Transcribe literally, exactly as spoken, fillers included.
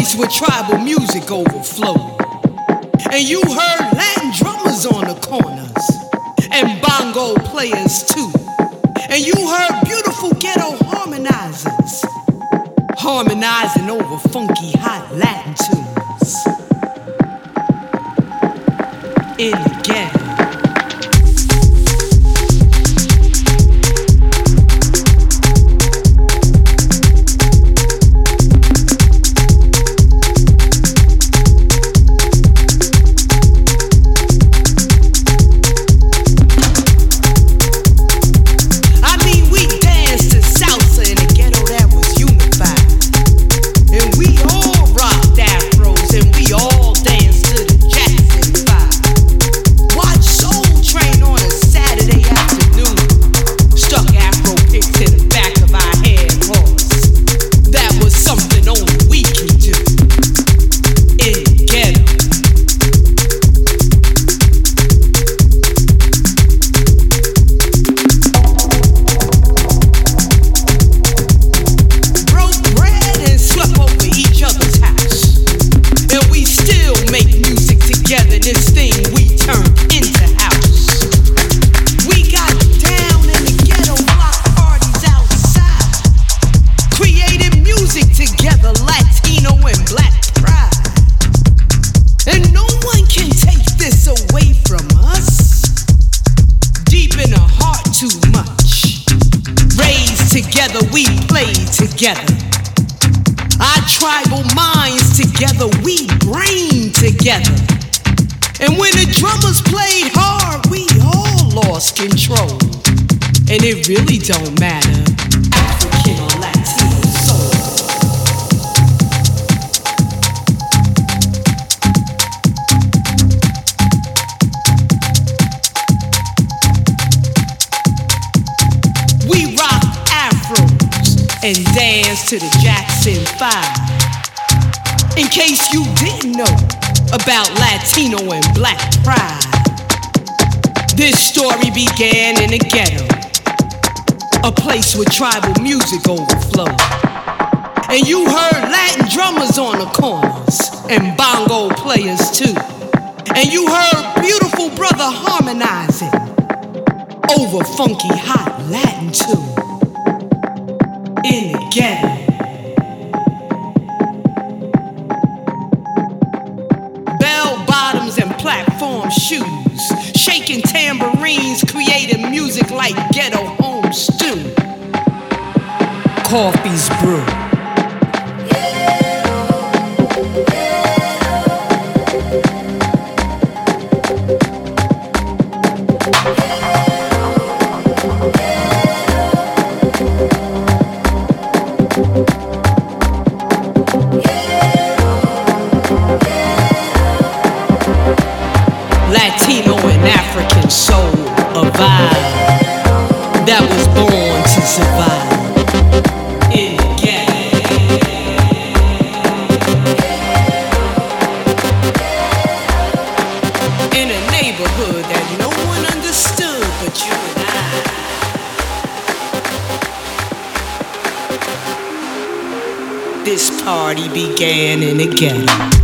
place where tribal music overflowed. And you heard Latin drummers on the corners, and bongo players too. And you heard beautiful ghetto harmonizers, harmonizing over funky hot Latin tunes. In the ghetto. Together we played together. Our tribal minds together, we brain together. And when the drummers played hard, we all lost control. And it really don't matter, African or Latino soul. We rock and dance to the Jackson five. In case you didn't know about Latino and Black pride, this story began in the ghetto, a place where tribal music overflowed. And you heard Latin drummers on the corners, and bongo players too. And you heard beautiful brother harmonizing over funky hot Latin tunes. In the ghetto. Bell bottoms and platform shoes, shaking tambourines, creating music like ghetto home stew. Coffee's brew. Latino and African soul, a vibe that was born to survive. In the ghetto. In a neighborhood that no one understood but you and I. This party began in the ghetto.